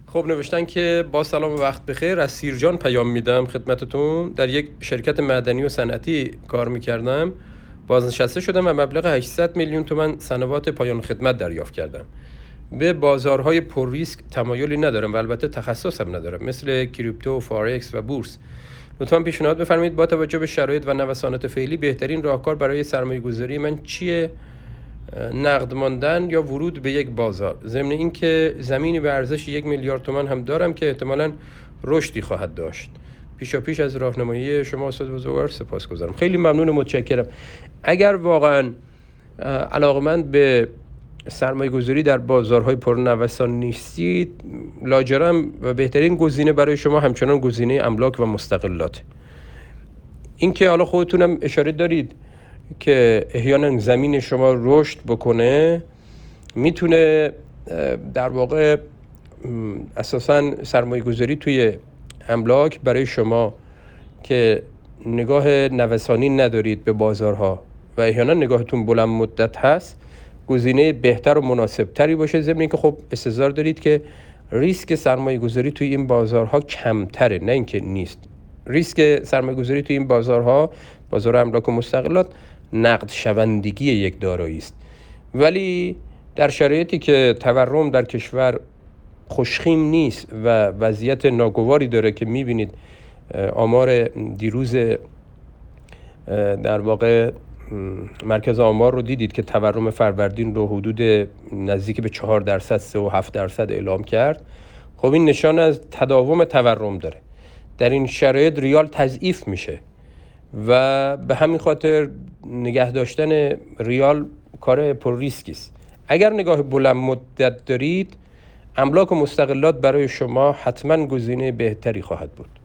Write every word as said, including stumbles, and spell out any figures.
خب نوشتن که با سلام و وقت بخیر، از سیرجان پیام میدم خدمتتون. در یک شرکت معدنی و صنعتی کار میکردم، بازنشسته شدم و مبلغ هشتصد میلیون تومان سنوات پایان خدمت دریافت کردم. به بازارهای پر ریسک تمایلی ندارم و البته تخصصم ندارم، مثل کریپتو، فارکس و بورس. لطفاً پیشنهاد بفرمایید با توجه به شرایط و نوسانات فعلی بهترین راهکار برای سرمایه‌گذاری من چیه؟ نقد ماندن یا ورود به یک بازار؟ ضمن اینکه زمینی به ارزش یک میلیارد تومان هم دارم که احتمالاً رشدی خواهد داشت. پیشا پیش از راهنمایی شما استاد بزرگوار سپاسگزارم. خیلی ممنون و متشکرم. اگر واقعاً علاقمند به سرمایه گذاری در بازارهای پرنوسان نیستید، لاجرم و بهترین گزینه برای شما همچنان گزینه املاک و مستقلات. این که حالا خودتونم اشاره دارید که احیانا زمین شما رشد بکنه، میتونه در واقع اساساً سرمایه گذاری توی املاک برای شما که نگاه نوسانی ندارید به بازارها و احیانا نگاهتون بلند مدت هست، گزینه بهتر و مناسب تری باشه. ضمن اینکه خب استظهار دارید که ریسک سرمایه گذاری توی این بازارها کمتره، نه اینکه نیست. ریسک سرمایه گذاری توی این بازارها، بازار املاک و مستقلات، نقد شوندگی یک دارایی است. ولی در شرایطی که تورم در کشور خوشخیم نیست و وضعیت ناگواری داره که میبینید، آمار دیروز در واقع مرکز آمار رو دیدید که تورم فروردین رو حدود نزدیک به چهار درصد، سه و هفت درصد اعلام کرد. خب این نشان از تداوم تورم داره. در این شرایط ریال تضعیف میشه و به همین خاطر نگه داشتن ریال کار پر ریسکی است. اگر نگاه بلند مدت دارید، املاک و مستقلات برای شما حتما گزینه بهتری خواهد بود.